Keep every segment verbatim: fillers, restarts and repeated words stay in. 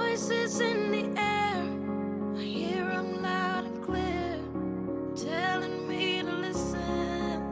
voices in the air, I hear them loud and clear, telling me to listen.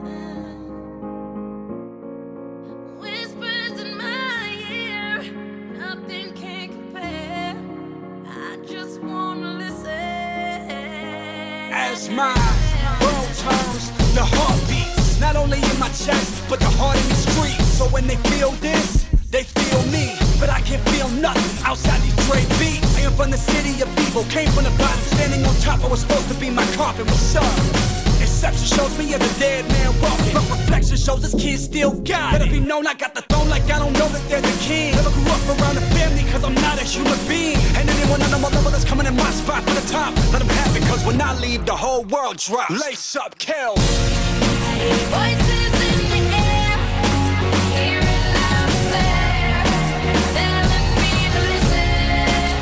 Whispers in my ear, nothing can compare. I just wanna listen. As my world turns, the heart beats, not only in my chest, but the heart in the street. So when they feel this, they feel me, but I can't feel nothing outside these Dre beats. I am from the city of evil, came from the bottom, standing on top. I was supposed to be my carpet. What's up? Exception shows me as a dead man walking, but reflection shows this kid still got it. Let it be known I got the throne like I don't know that they're the king. Never grew up around the family cause I'm not a human being. And anyone on my level that's coming in my spot for the top, let them have it cause when I leave the whole world drops. Lace up, kill. Voices in the air, hear it loud and clear, telling me to listen.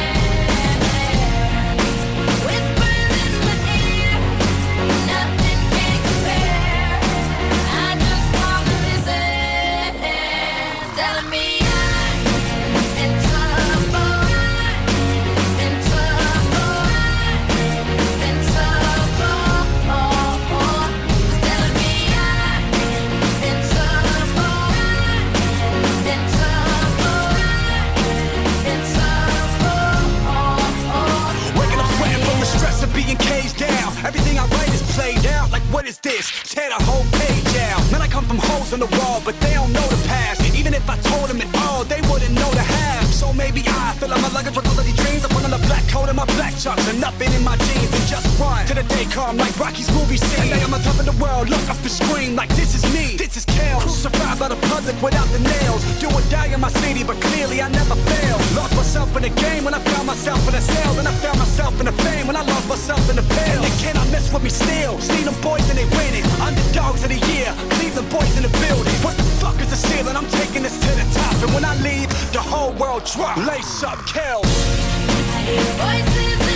Whispers in my ear, nothing can compare. I just wanna listen. Telling me I'm in trouble, in trouble, in trouble. Telling me I'm in trouble, in trouble, in trouble. Waking up sweating from the stress of being caged down. Everything I write is played out. Like what is this? Tear the whole page out. Man, I come from holes in the wall, but they don't know the past. Even if I told them it all, they wouldn't know the half. So maybe I fill up my luggage with all of these dreams. I put on a black coat and my black chucks and nothing in my jeans and just run to the day come like Rocky's movie scene. And I'm on top of the world, look up and scream like this is me. This is Kel. Survived by the public without the nails. Do or die in my city, but clearly I never failed. Lost myself in the game when I found myself in a cell. Then I found myself in the fame when I lost myself in the pale. And they cannot mess with me still. See them boys and they winning. Underdogs of the year. Cleveland boys in the building. What the fuck is the ceiling? I'm taking this to the top. And when I leave, the whole world drop. Lace up, Kel. Voices